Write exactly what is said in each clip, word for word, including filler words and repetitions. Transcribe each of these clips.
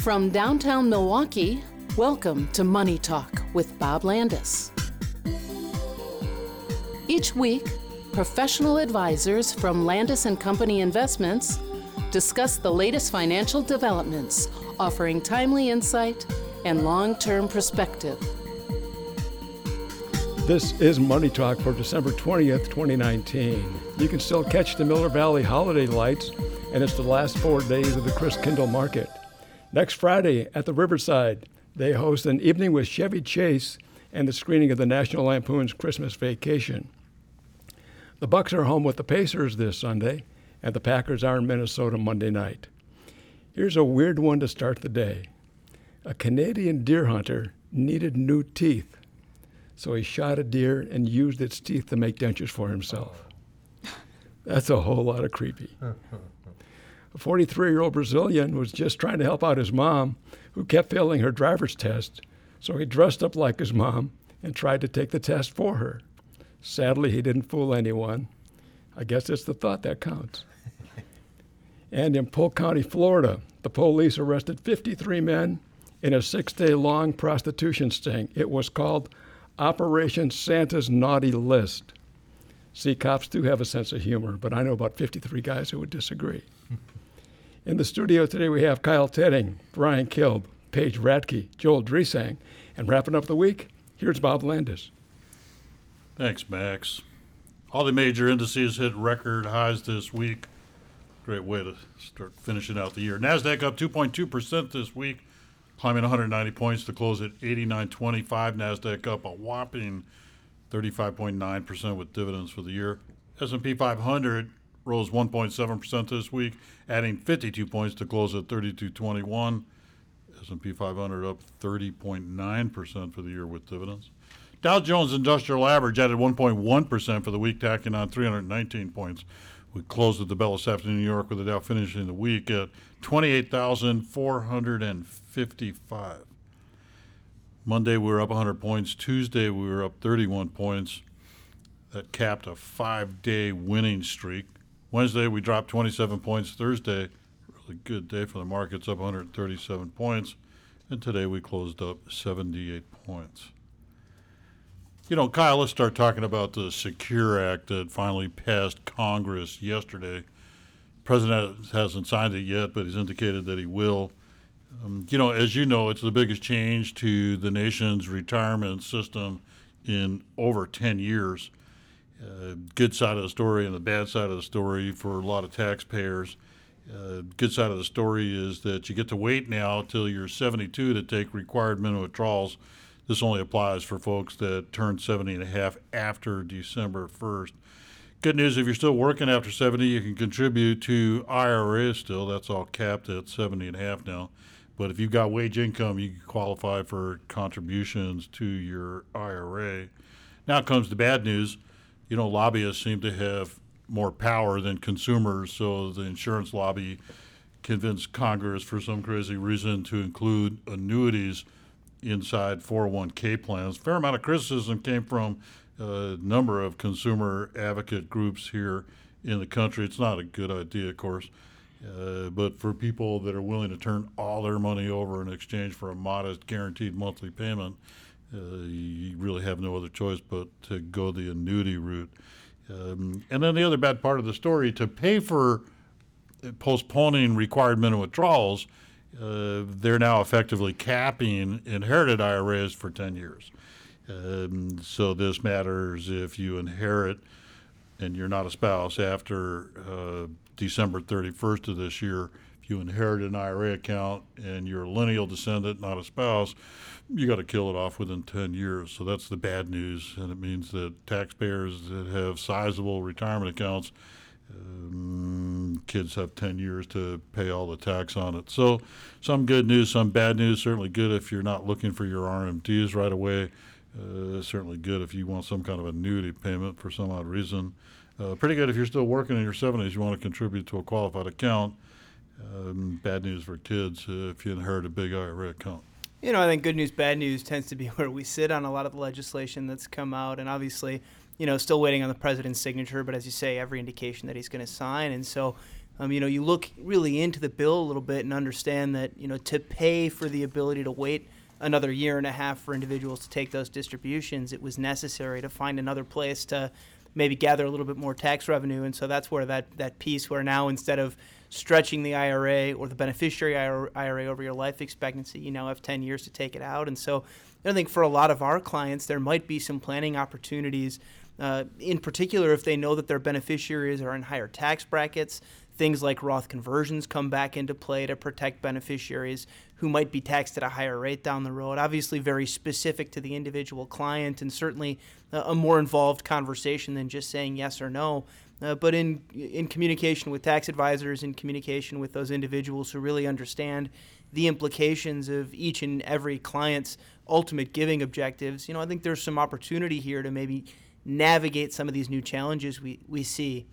From downtown Milwaukee, welcome to Money Talk with Bob Landis. Each week, professional advisors from Landis and Company Investments discuss the latest financial developments, offering timely insight and long-term perspective. This is Money Talk for December twentieth, twenty nineteen. You can still catch the Miller Valley holiday lights, and it's the last four days of the Christkindl Market. Next Friday at the Riverside, they host an evening with Chevy Chase and the screening of the National Lampoon's Christmas Vacation. The Bucks are home with the Pacers this Sunday, and the Packers are in Minnesota Monday night. Here's a weird one to start the day. A Canadian deer hunter needed new teeth, so he shot a deer and used its teeth to make dentures for himself. That's a whole lot of creepy. A forty-three-year-old Brazilian was just trying to help out his mom, who kept failing her driver's test, so he dressed up like his mom and tried to take the test for her. Sadly, he didn't fool anyone. I guess it's the thought that counts. And in Polk County, Florida, the police arrested fifty-three men in a six-day-long prostitution sting. It was called Operation Santa's Naughty List. See, cops do have a sense of humor, but I know about fifty-three guys who would disagree. In the studio today, we have Kyle Teding, Brian Kilb, Paige Radke, Joel Dresang, and wrapping up the week, here's Bob Landis. Thanks, Max. All the major indices hit record highs this week. Great way to start finishing out the year. NASDAQ up two point two percent this week, climbing one hundred ninety points to close at eighty-nine twenty-five. NASDAQ up a whopping thirty-five point nine percent with dividends for the year. S and P five hundred rose one point seven percent this week, adding fifty-two points to close at thirty-two twenty-one. S and P five hundred up thirty point nine percent for the year with dividends. Dow Jones Industrial Average added one point one percent for the week, tacking on three hundred nineteen points. We closed at the bell this afternoon in New York with the Dow finishing the week at twenty-eight thousand four hundred fifty-five. Monday we were up one hundred points. Tuesday we were up thirty-one points. That capped a five-day winning streak. Wednesday we dropped twenty-seven points. Thursday, really good day for the markets, up one hundred thirty-seven points. And today we closed up seventy-eight points. You know, Kyle, let's start talking about the Secure Act that finally passed Congress yesterday. The president hasn't signed it yet, but he's indicated that he will. Um, you know, as you know, it's the biggest change to the nation's retirement system in over ten years. Uh, good side of the story and the bad side of the story for a lot of taxpayers. Uh, good side of the story is that you get to wait now till you're seventy-two to take required minimum withdrawals. This only applies for folks that turn seventy and a half after December first. Good news, if you're still working after seventy, you can contribute to I R As still. That's all capped at seventy and a half now. But if you've got wage income, you can qualify for contributions to your I R A. Now comes the bad news. You know, lobbyists seem to have more power than consumers, so the insurance lobby convinced Congress for some crazy reason to include annuities inside four oh one k plans. A fair amount of criticism came from a number of consumer advocate groups here in the country. It's not a good idea, of course, uh, but for people that are willing to turn all their money over in exchange for a modest guaranteed monthly payment, uh, you really have no other choice but to go the annuity route. Um, and then the other bad part of the story, to pay for postponing required minimum withdrawals, Uh, they're now effectively capping inherited I R As for ten years. Um, so this matters if you inherit and you're not a spouse after uh, December thirty-first of this year. If you inherit an I R A account and you're a lineal descendant, not a spouse, you got to kill it off within ten years. So that's the bad news, and it means that taxpayers that have sizable retirement accounts, Um, kids have ten years to pay all the tax on it. So some good news, some bad news. Certainly good if you're not looking for your R M Ds right away. Uh, certainly good if you want some kind of annuity payment for some odd reason. Uh, pretty good if you're still working in your seventies, you want to contribute to a qualified account. Um, bad news for kids uh, if you inherit a big I R A account. You know, I think good news, bad news tends to be where we sit on a lot of the legislation that's come out. And obviously, you know, still waiting on the president's signature, but as you say, every indication that he's going to sign. And so Um, you know, you look really into the bill a little bit and understand that, you know, to pay for the ability to wait another year and a half for individuals to take those distributions, it was necessary to find another place to maybe gather a little bit more tax revenue. And so that's where that, that piece where now instead of stretching the I R A or the beneficiary I R A over your life expectancy, you now have ten years to take it out. And so I think for a lot of our clients, there might be some planning opportunities, uh, in particular if they know that their beneficiaries are in higher tax brackets. Things like Roth conversions come back into play to protect beneficiaries who might be taxed at a higher rate down the road. Obviously very specific to the individual client, and certainly uh, a more involved conversation than just saying yes or no. Uh, but in in communication with tax advisors, in communication with those individuals who really understand the implications of each and every client's ultimate giving objectives, you know, I think there's some opportunity here to maybe navigate some of these new challenges we, we see.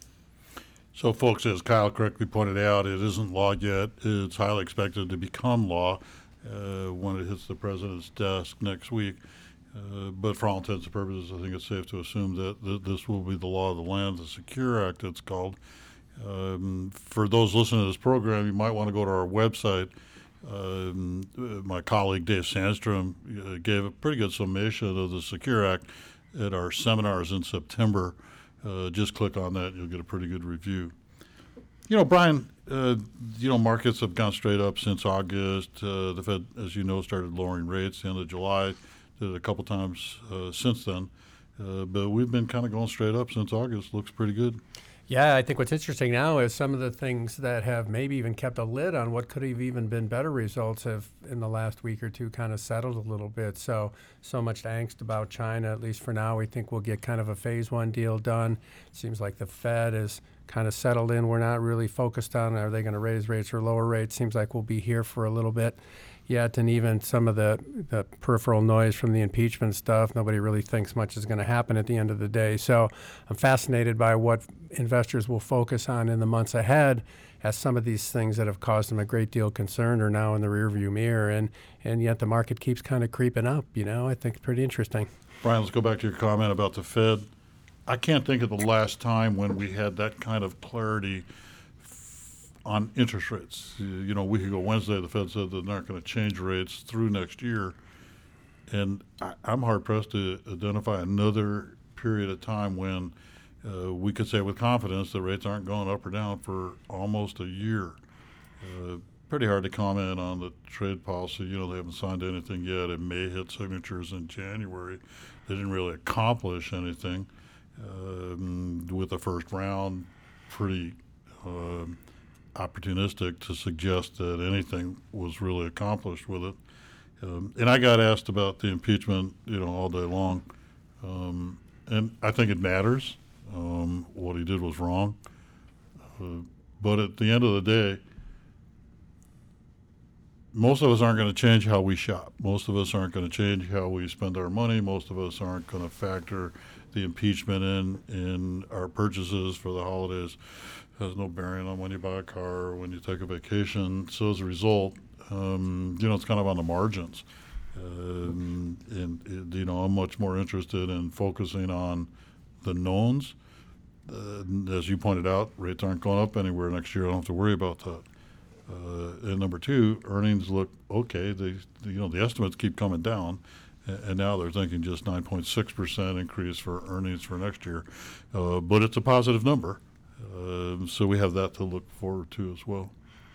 So, folks, as Kyle correctly pointed out, it isn't law yet. It's highly expected to become law uh, when it hits the president's desk next week. Uh, but for all intents and purposes, I think it's safe to assume that th- this will be the law of the land, the SECURE Act, it's called. Um, for those listening to this program, you might want to go to our website. Um, my colleague Dave Sandstrom uh, gave a pretty good summation of the SECURE Act at our seminars in September. Uh, just click on that, you'll get a pretty good review. You know, Brian, uh, you know, markets have gone straight up since August. Uh, the Fed, as you know, started lowering rates the end of July. Did it a couple times uh, since then. Uh, but we've been kind of going straight up since August. Looks pretty good. Yeah, I think what's interesting now is some of the things that have maybe even kept a lid on what could have even been better results have in the last week or two kind of settled a little bit. So, so much angst about China, at least for now. We think we'll get kind of a phase one deal done. It seems like the Fed is kind of settled in. We're not really focused on are they going to raise rates or lower rates. Seems like we'll be here for a little bit yet, and even some of the, the peripheral noise from the impeachment stuff, nobody really thinks much is going to happen at the end of the day. So I'm fascinated by what investors will focus on in the months ahead as some of these things that have caused them a great deal of concern are now in the rearview mirror, and, and yet the market keeps kind of creeping up. You know, I think it's pretty interesting. Brian, let's go back to your comment about the Fed. I can't think of the last time when we had that kind of clarity on interest rates. You know, a week ago Wednesday, the Fed said they're not going to change rates through next year. And I, I'm hard-pressed to identify another period of time when uh, we could say with confidence that rates aren't going up or down for almost a year. Uh, pretty hard to comment on the trade policy. You know, they haven't signed anything yet. It may hit signatures in January. They didn't really accomplish anything um, with the first round. Pretty uh, opportunistic to suggest that anything was really accomplished with it. Um, and I got asked about the impeachment, you know, all day long. Um, and I think it matters. Um, what he did was wrong. Uh, but at the end of the day, most of us aren't going to change how we shop. Most of us aren't going to change how we spend our money. Most of us aren't going to factor the impeachment in in our purchases for the holidays. It has no bearing on when you buy a car or when you take a vacation. So as a result, um, you know, it's kind of on the margins. Um, and, it, you know, I'm much more interested in focusing on the knowns. Uh, as you pointed out, rates aren't going up anywhere next year. I don't have to worry about that. Uh, and number two, earnings look okay. They, you know, the estimates keep coming down, and, and now they're thinking just nine point six percent increase for earnings for next year. Uh, but it's a positive number, uh, so we have that to look forward to as well.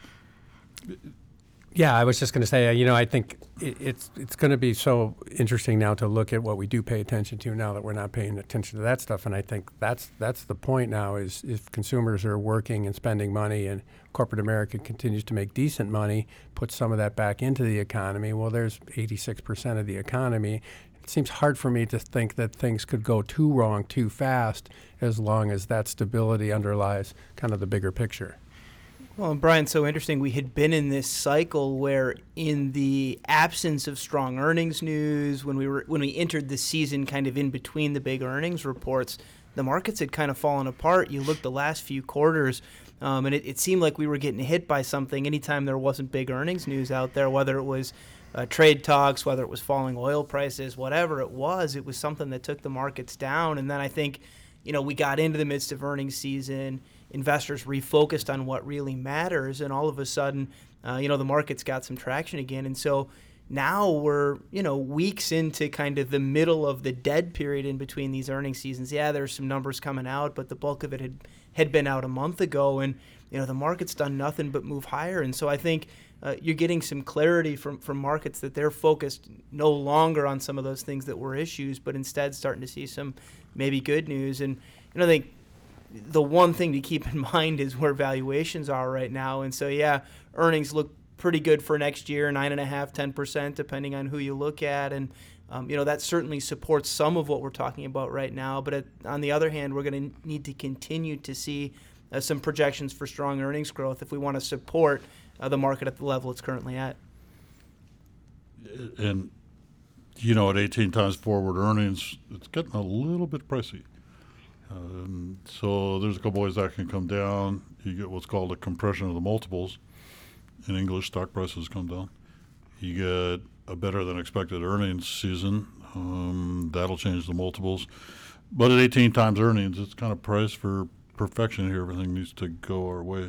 Yeah, I was just going to say, uh, you know, I think it, it's it's going to be so interesting now to look at what we do pay attention to now that we're not paying attention to that stuff. And I think that's that's the point now is if consumers are working and spending money and corporate America continues to make decent money, put some of that back into the economy, well, there's eighty-six percent of the economy. It seems hard for me to think that things could go too wrong too fast as long as that stability underlies kind of the bigger picture. Well, and Brian, so interesting. We had been in this cycle where, in the absence of strong earnings news, when we were when we entered the season, kind of in between the big earnings reports, the markets had kind of fallen apart. You looked the last few quarters, um, and it, it seemed like we were getting hit by something anytime there wasn't big earnings news out there. Whether it was uh, trade talks, whether it was falling oil prices, whatever it was, it was something that took the markets down. And then I think, you know, we got into the midst of earnings season. investors refocused on what really matters, and all of a sudden, uh, you know, the market's got some traction again. And so now we're, you know, weeks into kind of the middle of the dead period in between these earnings seasons. Yeah, there's some numbers coming out, but the bulk of it had, had been out a month ago, and, you know, the market's done nothing but move higher. And so I think uh, you're getting some clarity from, from markets that they're focused no longer on some of those things that were issues, but instead starting to see some maybe good news. And, you know, I think the one thing to keep in mind is where valuations are right now. And so, yeah, earnings look pretty good for next year, nine and a half, ten percent, depending on who you look at. And, um, you know, that certainly supports some of what we're talking about right now. But at, on the other hand, we're going to need to continue to see uh, some projections for strong earnings growth if we want to support uh, the market at the level it's currently at. And, you know, at eighteen times forward earnings, it's getting a little bit pricey. Um, so there's a couple ways that can come down. You get what's called a compression of the multiples. In English, stock prices come down. You get a better than expected earnings season. Um, that'll change the multiples. But at eighteen times earnings, it's kind of priced for perfection here. Everything needs to go our way.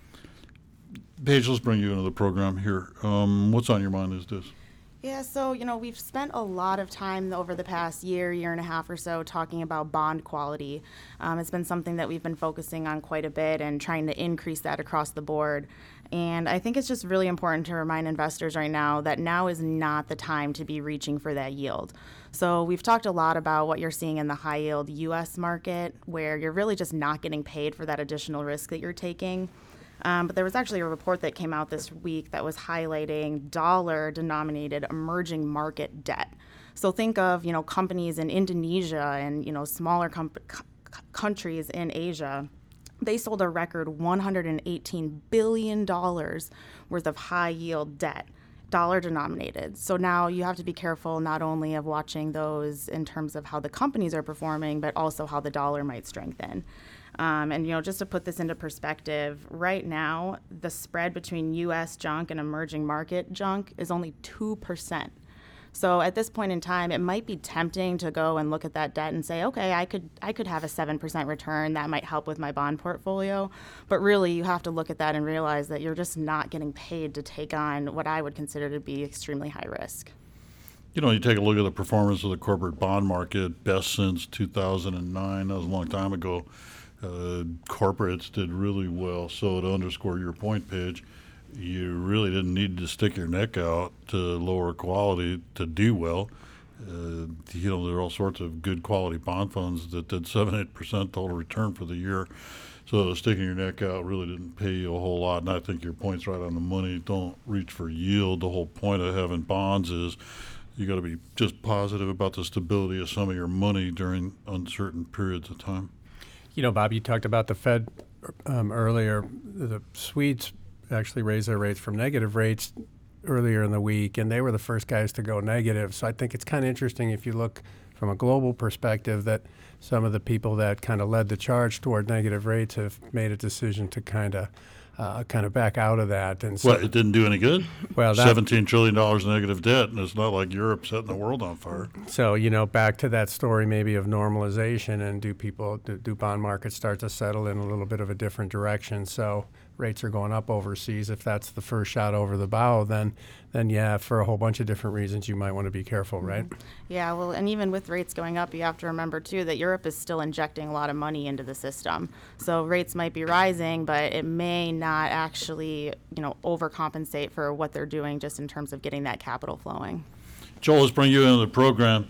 Paige, let's bring you into the program here. Um, what's on your mind is this? Yeah, so, you know, we've spent a lot of time over the past year, year and a half or so talking about bond quality. Um, it's been something that we've been focusing on quite a bit and trying to increase that across the board. And I think it's just really important to remind investors right now that now is not the time to be reaching for that yield. So we've talked a lot about what you're seeing in the high yield U S market, where you're really just not getting paid for that additional risk that you're taking. Um, but there was actually a report that came out this week that was highlighting dollar-denominated emerging market debt. So think of, you know, companies in Indonesia and, you know, smaller com- c- countries in Asia. They sold a record one hundred eighteen billion dollars worth of high-yield debt, dollar-denominated. So now you have to be careful not only of watching those in terms of how the companies are performing, but also how the dollar might strengthen. Um, and, you know, just to put this into perspective, right now, the spread between U S junk and emerging market junk is only two percent. So at this point in time, it might be tempting to go and look at that debt and say, okay, I could I could have a seven percent return. That might help with my bond portfolio. But really, you have to look at that and realize that you're just not getting paid to take on what I would consider to be extremely high risk. You know, you take a look at the performance of the corporate bond market, best since two thousand nine. That was a long time ago. Uh, corporates did really well. So to underscore your point, Paige, you really didn't need to stick your neck out to lower quality to do well. Uh, you know, there are all sorts of good quality bond funds that did seven, eight percent total return for the year. So sticking your neck out really didn't pay you a whole lot. And I think your point's right on the money. Don't reach for yield. The whole point of having bonds is you got to be just positive about the stability of some of your money during uncertain periods of time. You know, Bob, you talked about the Fed um, earlier. The Swedes actually raised their rates from negative rates earlier in the week, and they were the first guys to go negative. So I think it's kind of interesting if you look from a global perspective that some of the people that kind of led the charge toward negative rates have made a decision to kind of uh, kind of back out of that. And so, What, it didn't do any good? Well, that, seventeen trillion dollars negative debt, and it's not like Europe setting the world on fire. So, you know, back to that story maybe of normalization, and do people, do, do bond markets start to settle in a little bit of a different direction? So rates are going up overseas. If that's the first shot over the bow, then, then yeah, for a whole bunch of different reasons, you might want to be careful, right? Yeah, well, and even with rates going up, you have to remember, too, that Europe is still injecting a lot of money into the system. So rates might be rising, but it may not actually, you know, overcompensate for what they're doing just in terms of getting that capital flowing. Joel, let's bring you into the program.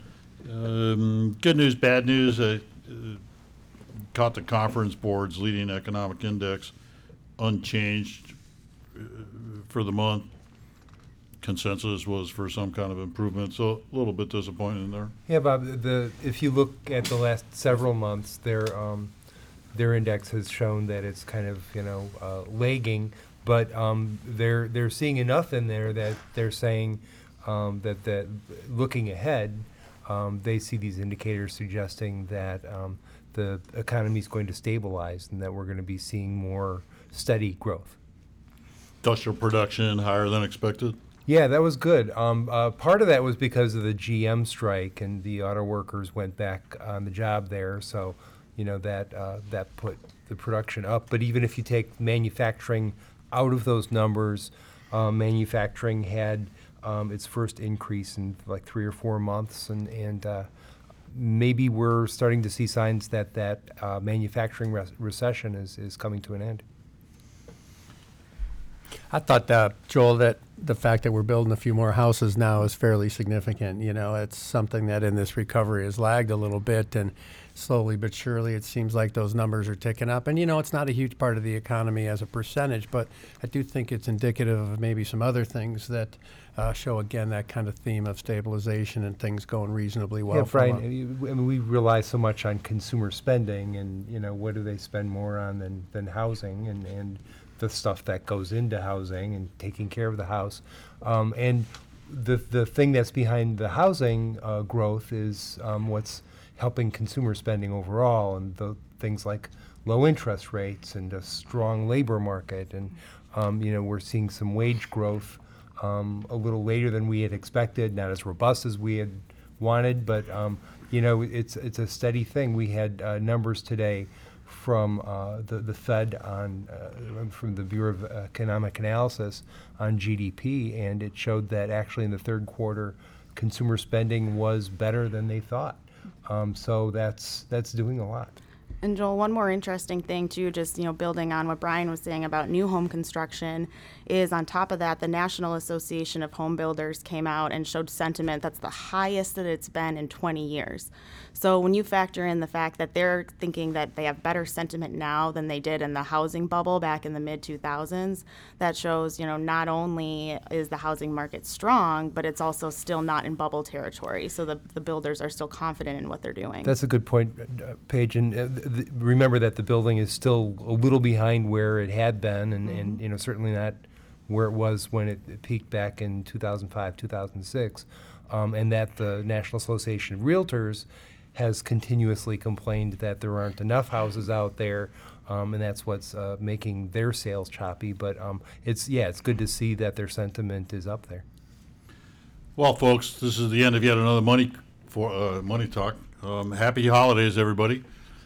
Um, good news, bad news. I uh, caught the Conference Board's leading economic index unchanged uh, for the month. Consensus was for some kind of improvement, so a little bit disappointing there. Yeah, Bob. The if you look at the last several months, their um, their index has shown that it's kind of you know uh, lagging, but um, they're they're seeing enough in there that they're saying um, that that looking ahead, um, they see these indicators suggesting that um, the economy is going to stabilize and that we're going to be seeing more steady growth. Industrial production higher than expected. Yeah, that was good. Um, uh, part of that was because of the G M strike, and the auto workers went back on the job there. So, you know that uh, that put the production up. But even if you take manufacturing out of those numbers, um, manufacturing had um, its first increase in like three or four months, and and uh, maybe we're starting to see signs that that uh, manufacturing re- recession is is coming to an end. I thought, uh, Joel, that the fact that we're building a few more houses now is fairly significant. You know, it's something that in this recovery has lagged a little bit, and slowly but surely it seems like those numbers are ticking up. And, you know, it's not a huge part of the economy as a percentage, but I do think it's indicative of maybe some other things that uh, show, again, that kind of theme of stabilization and things going reasonably well. Yeah, Brian, from I mean, we rely so much on consumer spending, and, you know, what do they spend more on than, than housing, and, and the stuff that goes into housing and taking care of the house. Um, and the the thing that's behind the housing uh, growth is um, what's helping consumer spending overall, and the things like low interest rates and a strong labor market. And, um, you know, we're seeing some wage growth um, a little later than we had expected, not as robust as we had wanted, but, um, you know, it's, it's a steady thing. We had uh, numbers today from uh, the, the Fed on, uh, from the Bureau of Economic Analysis on G D P, and it showed that actually in the third quarter, consumer spending was better than they thought. Um, so that's that's doing a lot. And Joel, one more interesting thing too, just, you know, building on what Brian was saying about new home construction, is on top of that, the National Association of Home Builders came out and showed sentiment that's the highest that it's been in twenty years. So when you factor in the fact that they're thinking that they have better sentiment now than they did in the housing bubble back in the mid two thousands, that shows, you know, not only is the housing market strong, but it's also still not in bubble territory. So the, the builders are still confident in what they're doing. That's a good point, uh, Paige. And uh, th- th- remember that the building is still a little behind where it had been, and, mm-hmm. and you know, certainly not where it was when it, it peaked back in two thousand five, two thousand six, um, and that the National Association of Realtors has continuously complained that there aren't enough houses out there, um, and that's what's uh, making their sales choppy. But um, it's yeah, it's good to see that their sentiment is up there. Well, folks, this is the end of yet another money for uh, money talk. Um, happy holidays, everybody,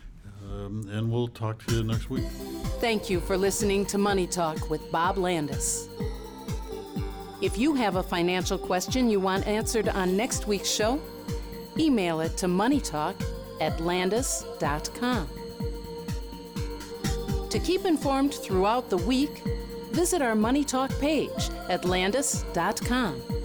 um, and we'll talk to you next week. Thank you for listening to Money Talk with Bob Landis. If you have a financial question you want answered on next week's show, email it to moneytalk at landis dot com. To keep informed throughout the week, visit our Money Talk page at landis dot com.